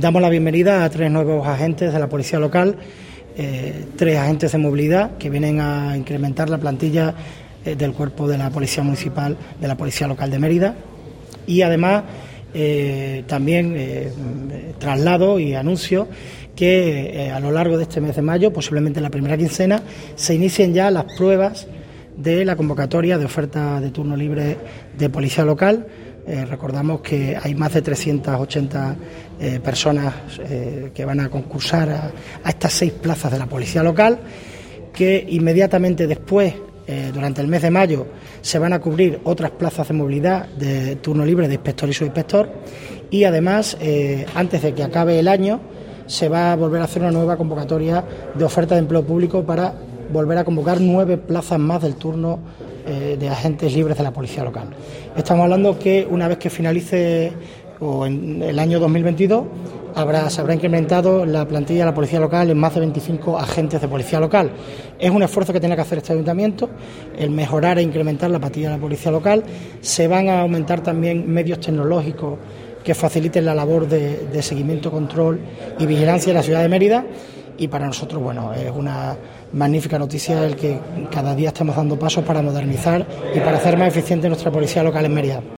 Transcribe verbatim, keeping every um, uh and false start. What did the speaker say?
Damos la bienvenida a tres nuevos agentes de la Policía Local, eh, tres agentes de movilidad que vienen a incrementar la plantilla eh, del cuerpo de la Policía Municipal, de la Policía Local de Mérida, y además eh, también eh, traslado y anuncio que eh, a lo largo de este mes de mayo, posiblemente en la primera quincena, se inicien ya las pruebas de la convocatoria de oferta de turno libre de Policía Local. Eh, recordamos que hay más de trescientas ochenta eh, personas eh, que van a concursar a, a estas seis plazas de la Policía Local, que inmediatamente después, eh, durante el mes de mayo, se van a cubrir otras plazas de movilidad de turno libre de inspector y subinspector, y además, eh, antes de que acabe el año, se va a volver a hacer una nueva convocatoria de oferta de empleo público para volver a convocar nueve plazas más del turno eh, de agentes libres de la Policía Local. Estamos hablando que una vez que finalice o en el año dos mil veintidós habrá, se habrá incrementado la plantilla de la Policía Local en más de veinticinco agentes de Policía Local. Es un esfuerzo que tiene que hacer este ayuntamiento, el mejorar e incrementar la plantilla de la Policía Local. Se van a aumentar también medios tecnológicos que faciliten la labor de, de seguimiento, control y vigilancia en la ciudad de Mérida. Y para nosotros, bueno, es una magnífica noticia el que cada día estemos dando pasos para modernizar y para hacer más eficiente nuestra Policía Local en Mérida.